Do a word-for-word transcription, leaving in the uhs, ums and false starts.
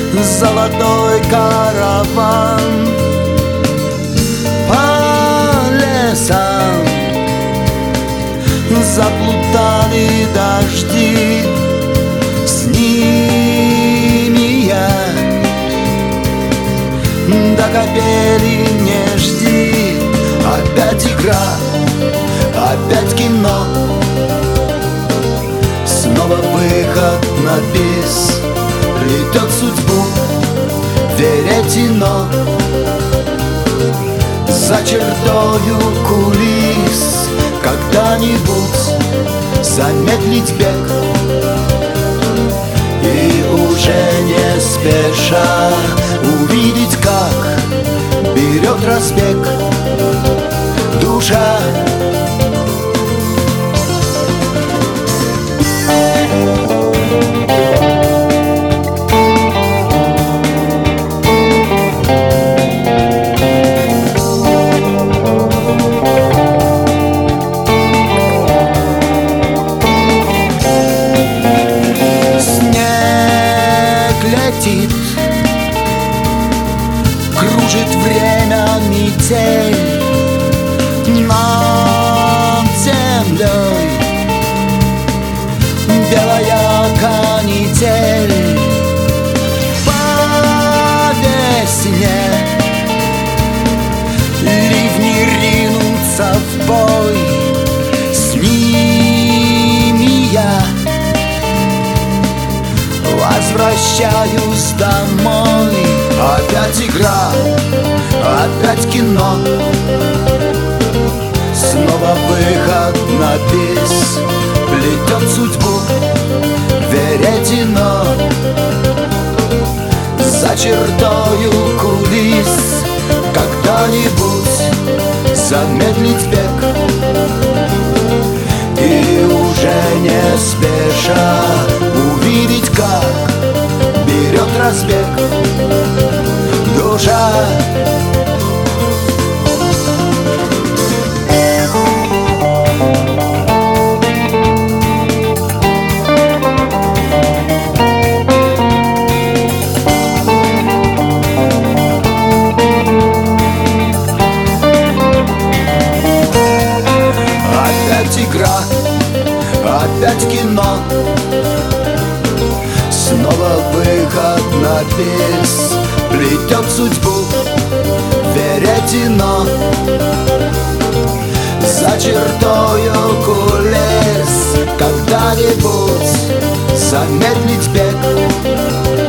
золотой караван. По лесам заплутали дожди, с ними я до капели не жди. Опять игра, опять кино, снова выход на бис. Плетет судьбу веретено за чертою кулис. Когда-нибудь замедлить бег и уже не спеша увидеть, как берет разбег душа. Летит, кружит время метель над землей, белая канитель. По весне ливни ринутся в бой, с ними я возвращаюсь домой. Опять игра, опять кино, снова выход на бис. Плетет судьбу веретено за чертою кулис. Когда-нибудь замедлить бег и уже не спеша увидеть, как берет разбег душа. Опять игра, опять кино, снова выход на бис. Плетет судьбу веретено за чертою кулис. Когда-нибудь замедлить бег